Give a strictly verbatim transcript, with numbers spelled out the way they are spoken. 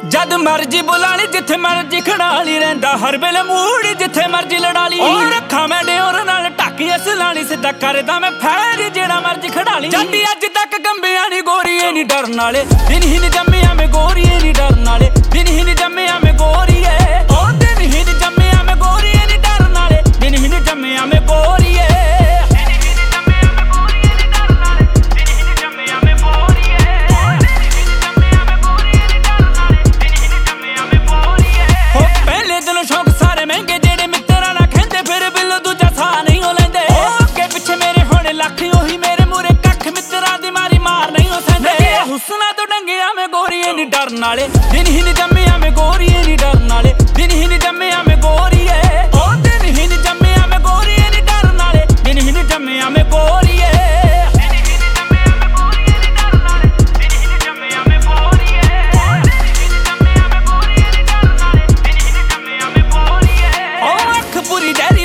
जद मर्जी बुला ली जिथे मर्जी खड़ा ली रहिंदा हर वेले मूड़ी जिथे मर्जी लड़ा ली ओ रखा मैं डियोर नाल ढाकी असलानी सिद्धा करदा मैं फैर जेड़ा मर्जी खड़ा ली जंडी अज तक गंबिया नी गोरीए नी डरन वाले दिन ही नी जम्मिया में गोरीए नी डरन वाले दिन ही नी जम्मिया में गोरीए ओ दिन ही नी जम्मिया में गोरीए नी डरन वाले दिन ही नी जम्मिया में गोरीए शौक सारे महंगे जेड़े मित्रा ना खेंदे फिर बिल दूजा सा नहीं हो लेंदे अगे पिछे मेरे होने लख ओही मेरे मूरे कख मित्रा दी मारी मार नहीं हो सैंदे हुस्ना तो डंगिया में गोरीए नी डरन वाले दिन ही नी जम्मिया में गोरीए नी डरन वाले दिन ही नी जम्मिया में गोरीए ओ दिन ही नी जम्मिया में गोरीए नी डरन वाले दिन ही नी जम्मिया में गोरीए पूरी